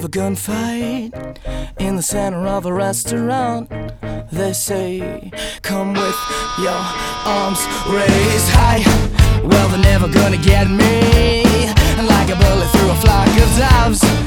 a gunfight in the center of a restaurant. They say, come with your arms raised high. Well, they're never gonna get me. Like a bullet through a flock of doves.